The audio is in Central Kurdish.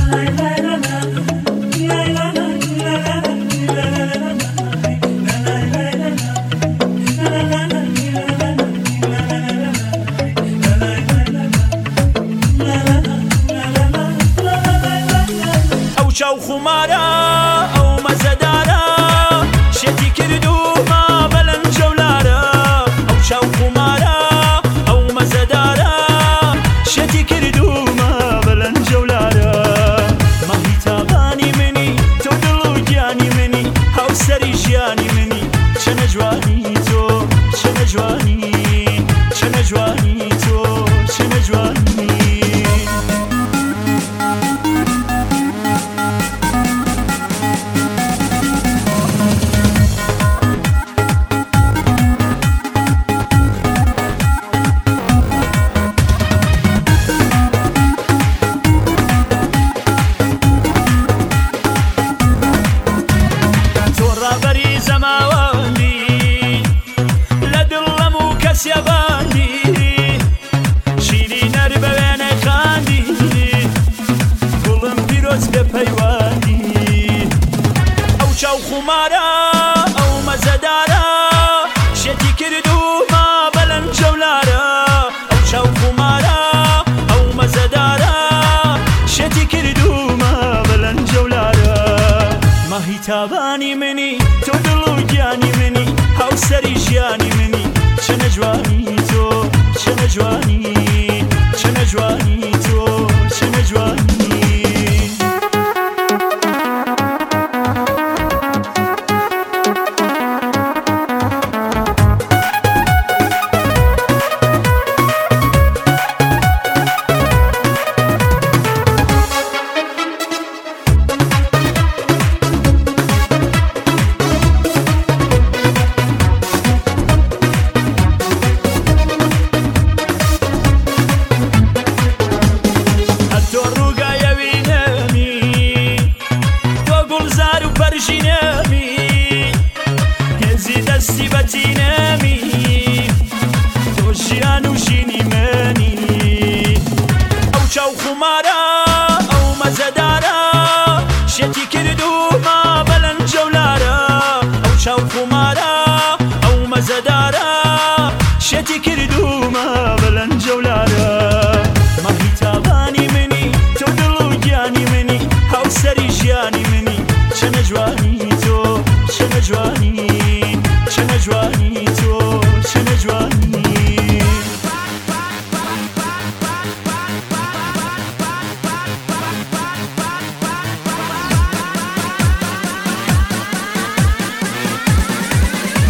شاو خمارە ئەو مەزەدارە شێتی کردومە بەلەن جەولارە ئەو چاو خمارە ئەو مەزەدارە شێتی کردومە بەلەن جەولارە ماهی تاقانی منی تۆ دڵ و گیانی منی هاوسەری ژیانی منی چەنە جوانی تۆ چەنە جوانی چەنە جوانی تۆ چەنە جوانی خمارە ئەو مەزەدارە شێتی کردومە بەلەن جەولارە ئەو چاو خمارە ئەو مەزەدارە شێتی کردومە بەلەن جەولارە ماهی تاوانی منی تۆ دڵ و گیانی منی هاوسەری ژیانی منی چەنە جوانی تۆ چەنە جوانی چەنە جوانی تۆ چەنە جوانی هێزی دەستی بەتینەمی تۆ ژیان و ژینی منی ئەو چاو خمارە